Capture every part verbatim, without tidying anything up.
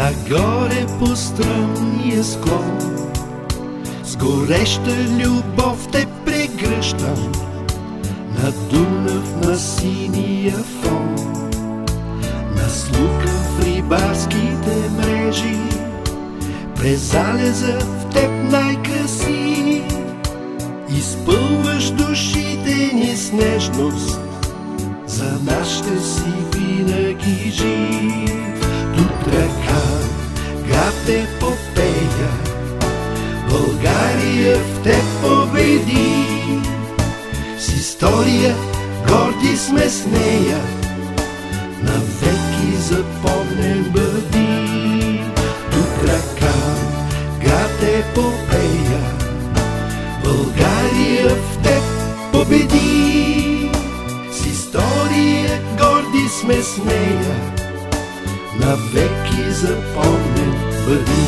Нагоре по стръмния склон, с гореща любов те прегръщам, на Дунав на синия фон. Наслука в рибарските мрежи, през залеза в теб най-красив, изпълваш душите ни с нежност, за нас ще си винаги жив. Тутракан, град епопея, България в теб победи. С история горди сме с нея, навеки запомнен бъди. Тутракан, град епопея, България в теб победи. С история горди сме с нея, навеки запомнен бъди.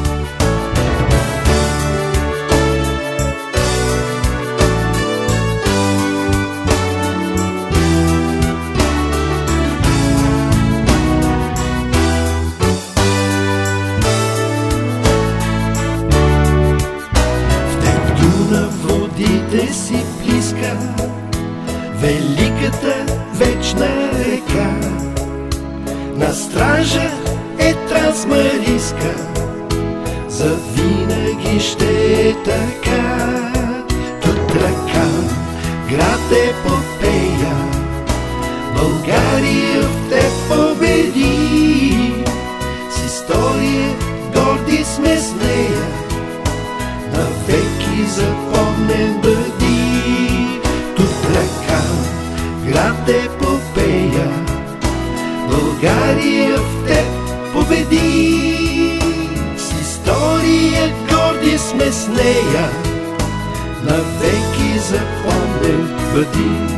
Водите си плиска великата вечна река, на стража е трансмариска, завинаги ще е така. Тутракан, град епопея, България в теб победи. С история горди сме с нея, навеки запомнен бъди. Тутракан, град епопея, България в теб победи. С история горди сме с нея, навеки запомнен бъди.